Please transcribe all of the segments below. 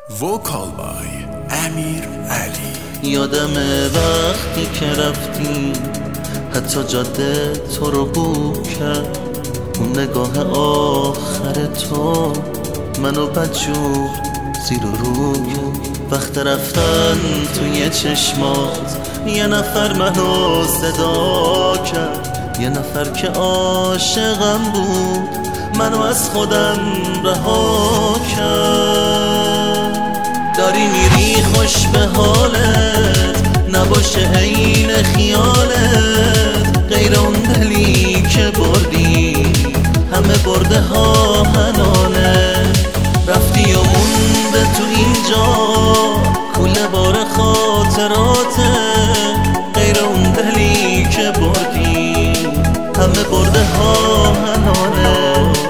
وکال بای امیر علی. یادمه وقتی که رفتی حتی جاده تو رو بو کرد، اون نگاه آخر تو منو بدجور زیر و رو کرد. وقت رفتن توی چشمات یه نفر منو صدا کرد، یه نفر که عاشقم بود منو از خودم رها کرد. داری میری خوش به حالت، نباشه عین خیالت، غیر اون دلی که بردی همه برده ها هنانه. رفتی و مونده تو اینجا کوله بار خاطراته، غیر اون دلی که بردی همه برده ها هنانه.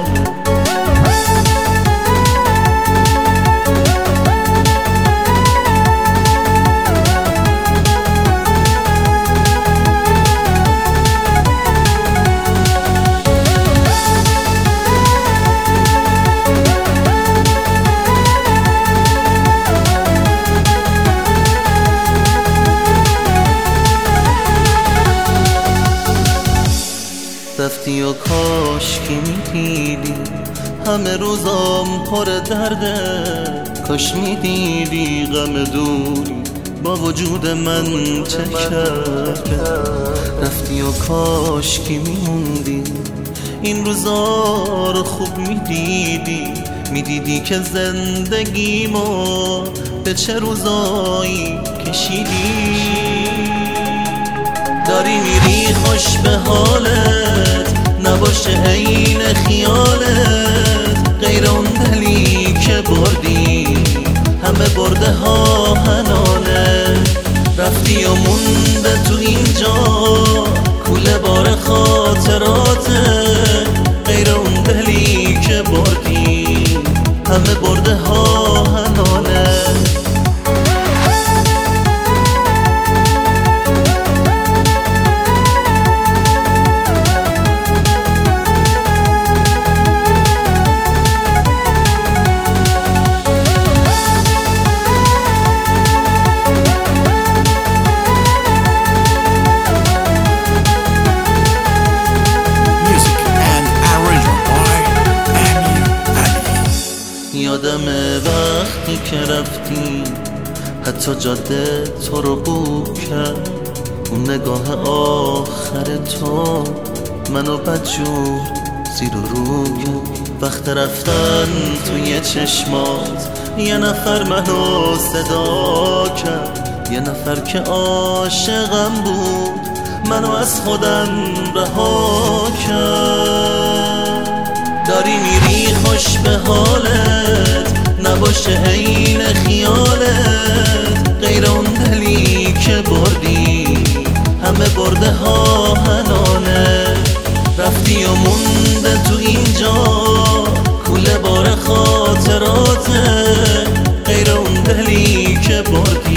رفتی و کاش که میدیدی همه روزام پر درده، کاش میدیدی غم دوری با وجود من چه کرده. رفتی و کاش که میموندی این روزا رو خوب میدیدی که زندگیمو به چه روزایی کشیدی. داری میری خوش به حالت، نباشه عین خیالت، غیر اون دلی که بردی همه برده ها هنانه. رفتی و مونده تو اینجا کوله بار خاطراته، غیر اون دلی که بردی همه برده ها هنانه. یادمه وقتی که رفتی حتی جاده تو رو بو کرد، اون نگاه آخر تو منو بدجور زیر و رو کرد. وقت رفتن توی چشمات یه نفر منو صدا کرد، یه نفر که عاشقم بود منو از خودم رها کرد. داری میری خوش به حالت، نباشه عین خیالت، غیر اون دلی که بردی همه برده ها هنانه. رفتی و مونده تو اینجا کوله بار خاطراته، غیر اون دلی که بردی